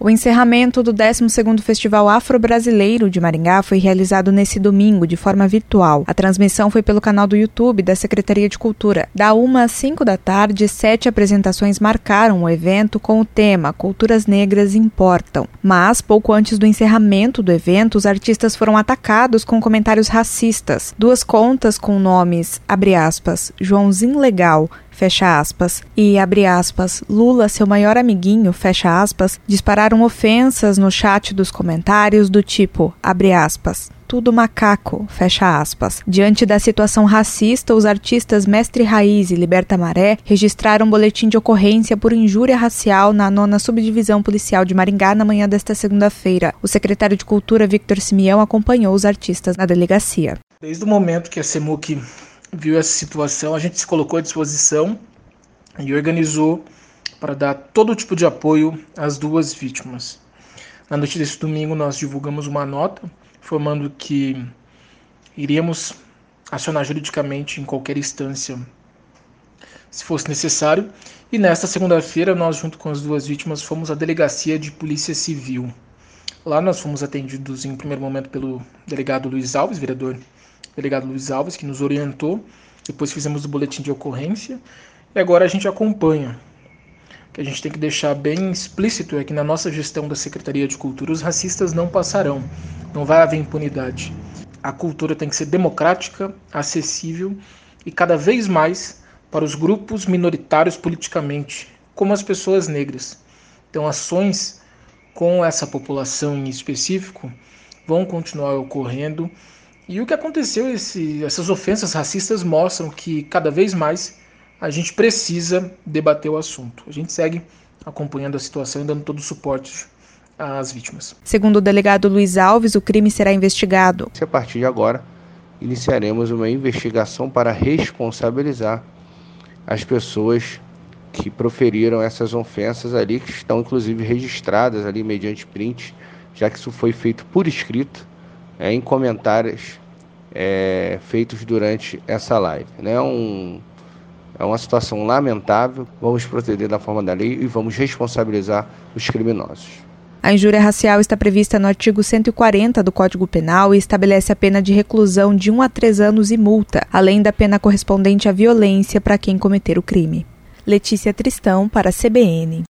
O encerramento do 12º Festival Afro-Brasileiro de Maringá foi realizado nesse domingo, de forma virtual. A transmissão foi pelo canal do YouTube da Secretaria de Cultura. Da 1 às 5 da tarde, 7 apresentações marcaram o evento com o tema Culturas Negras Importam. Mas, pouco antes do encerramento do evento, os artistas foram atacados com comentários racistas. 2 contas com nomes, abre aspas, Joãozinho Legal, fecha aspas, e, abre aspas, Lula, seu maior amiguinho, fecha aspas, dispararam ofensas no chat dos comentários do tipo, abre aspas, tudo macaco, fecha aspas. Diante da situação racista, os artistas Mestre Raiz e Liberta Maré registraram um boletim de ocorrência por injúria racial na 9ª Subdivisão Policial de Maringá na manhã desta segunda-feira. O secretário de Cultura, Victor Simeão, acompanhou os artistas na delegacia. Desde o momento que a CEMUC viu essa situação, a gente se colocou à disposição e organizou para dar todo tipo de apoio às 2 vítimas. Na noite desse domingo, nós divulgamos uma nota informando que iríamos acionar juridicamente em qualquer instância, se fosse necessário. E nesta segunda-feira, nós, junto com as 2 vítimas, fomos à Delegacia de Polícia Civil. Lá nós fomos atendidos em primeiro momento pelo delegado Luiz Alves, vereador delegado Luiz Alves, que nos orientou. Depois fizemos o boletim de ocorrência e agora a gente acompanha. O que a gente tem que deixar bem explícito é que na nossa gestão da Secretaria de Cultura os racistas não passarão, não vai haver impunidade. A cultura tem que ser democrática, acessível e cada vez mais para os grupos minoritários politicamente, como as pessoas negras. Então ações com essa população em específico vão continuar ocorrendo. E o que aconteceu, essas ofensas racistas mostram que cada vez mais a gente precisa debater o assunto. A gente segue acompanhando a situação e dando todo o suporte às vítimas. Segundo o delegado Luiz Alves, o crime será investigado. A partir de agora, iniciaremos uma investigação para responsabilizar as pessoas que proferiram essas ofensas ali, que estão inclusive registradas ali mediante print, já que isso foi feito por escrito, em comentários feitos durante essa live. É uma situação lamentável, vamos proceder da forma da lei e vamos responsabilizar os criminosos. A injúria racial está prevista no artigo 140 do Código Penal e estabelece a pena de reclusão de 1 a 3 anos e multa, além da pena correspondente à violência para quem cometer o crime. Letícia Tristão, para a CBN.